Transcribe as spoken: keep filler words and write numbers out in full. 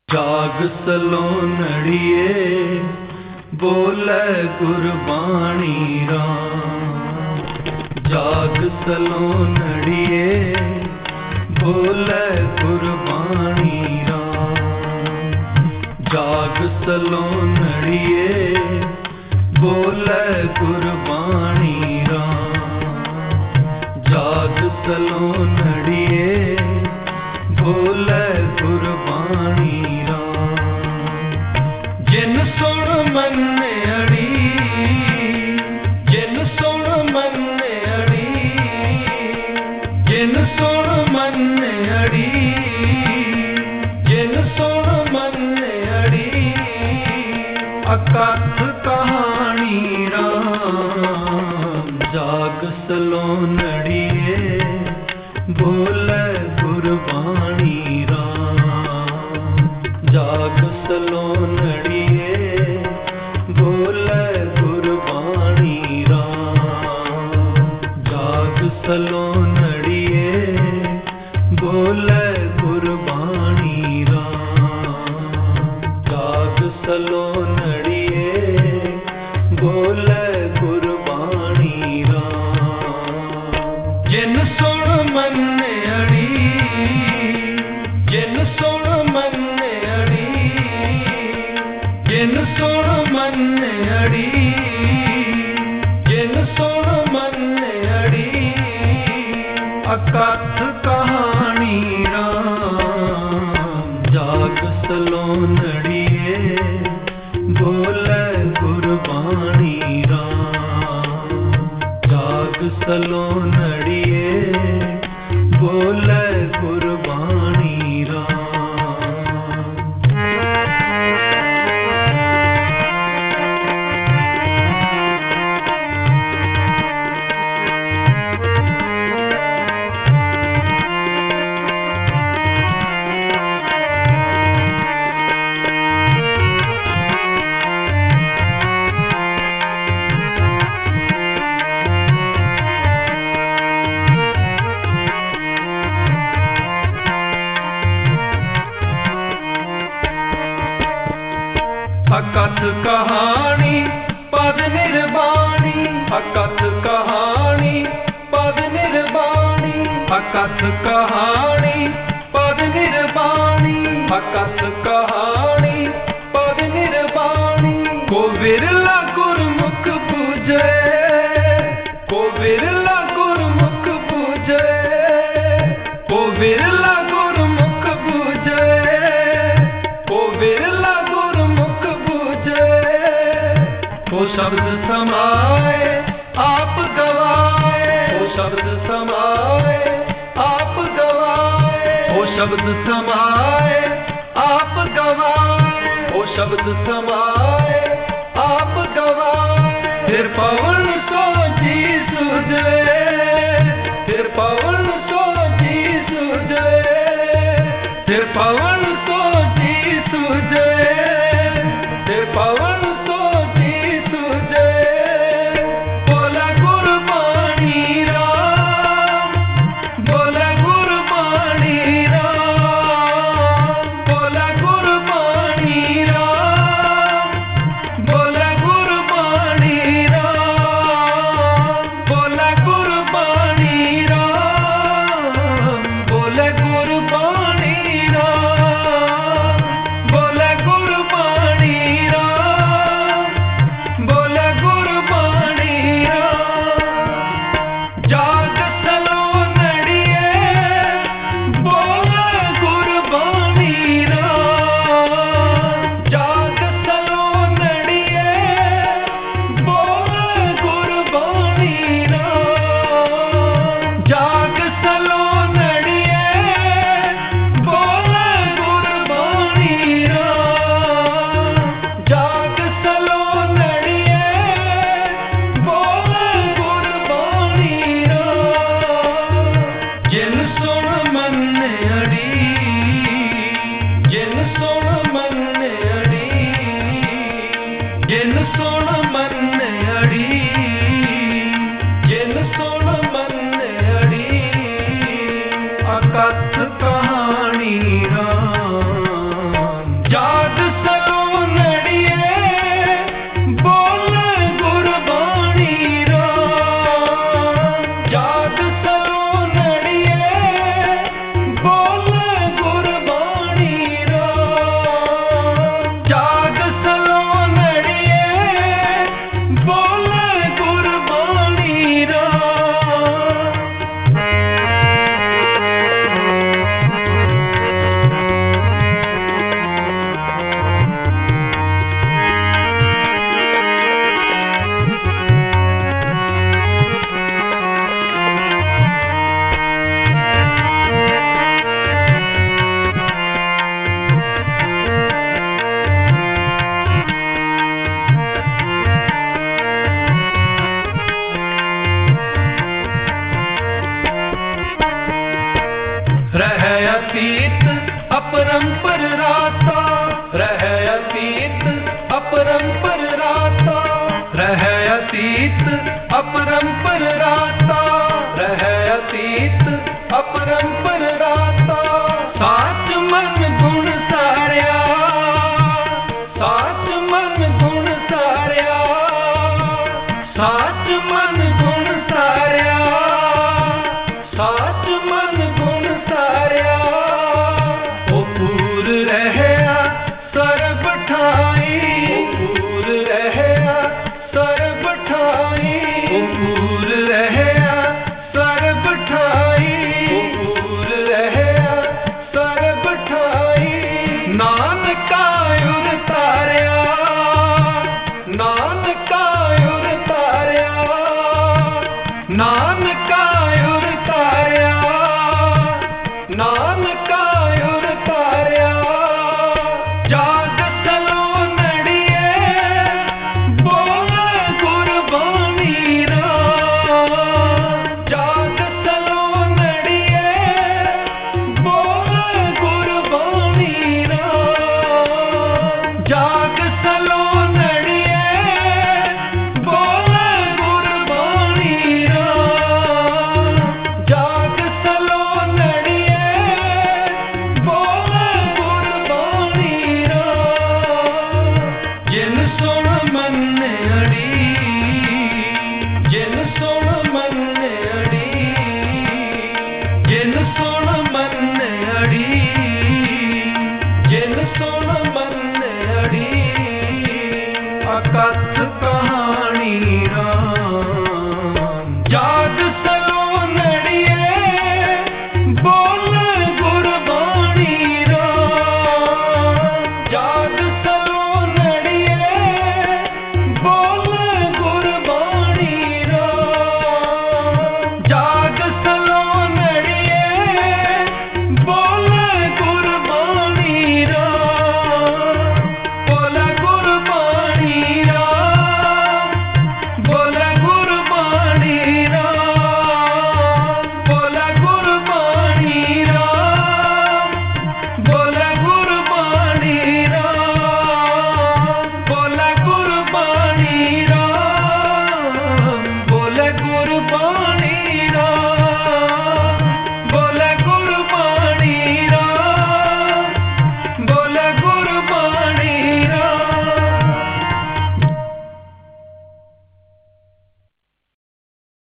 जाग सलोनड़िए बोले गुरबाणी राम। जाग सलोनड़िए बोले गुरबाणी राम। जाग सलोनड़िए बोले गुरबाणी राम। जाग सलोनड़िए बोले गुरबाणी जिन सुन मन्ने अड़ी, जिन सुन मन्ने अड़ी, जिन सुन मन्ने अड़ी, जिन सुन मन्ने अड़ी, अकथ कहानी राम। जाग सलोनड़िए बोले गुरबाणी राम। जाग सलोनड़िए बोले गुरबाणी राम। जाग सलोनड़िए बोले गुरबाणी राम। जाग सलोनड़िए बोले गुरबाणी राम। जिन सुन मन्ने अड़ी, जिन सुन मन्ने अड़ी, जिन सुन मन्ने अड़ी, जिन सुन मन्ने अड़ी, अकथ कहानी राम। जाग सलोनड़िए बोले गुरबाणी राम। जाग सलोनड़िए बोले गुरबाणी राम। अकथ कहानी पद निर्वाणी, अकथ कहानी पद निर्वाणी, अकथ कहानी पद निर्वाणी, अकथ कहानी पद निर्वाणी। को बिरला गुरमुख पूजे, को बिरला गुरमुख पूजे, को बिरला गुरमुख पूजे, को बिरला वो शब्द समाए आप गवाए, वो शब्द समाए आप गवाए, वो शब्द समाए आप गवाए, वो शब्द समाए आप गवाए। फिर पवन सो जी सुझे, फिर पवन सो जी सुझे, फिर पवन सो जी सुझे, फिर पवन अपरंपर राता रहे अतीत अपरंपर राता साच मन गुण सारिया साच मन गुण सारिया साच मन गुण सारिया साच मन गुण सारिया ओ पूर रहया सर्ब ठाई ओ पूर रहया सर्ब ठाई ओ पूर रहया सर्ब ठाई ओ पूर रहया सर्ब ठाई नानका उर तारिया नानका उर तारिया नानका उर तारिया नानका उर तारिया जाग चलो नड़िए बोल गुरबानी राम जाग चलो नड़िए बोल गुरबानी राम जाग चलो नड़िए बोल गुरबानी राम जाग चलो नड़िए बोल गुरबानी राम जिन सुन मन अड़ी जिन सुन मन अड़ी जिन सुन मन अड़ी जिन सुन मन अड़ी अकथ कहानी राम जाग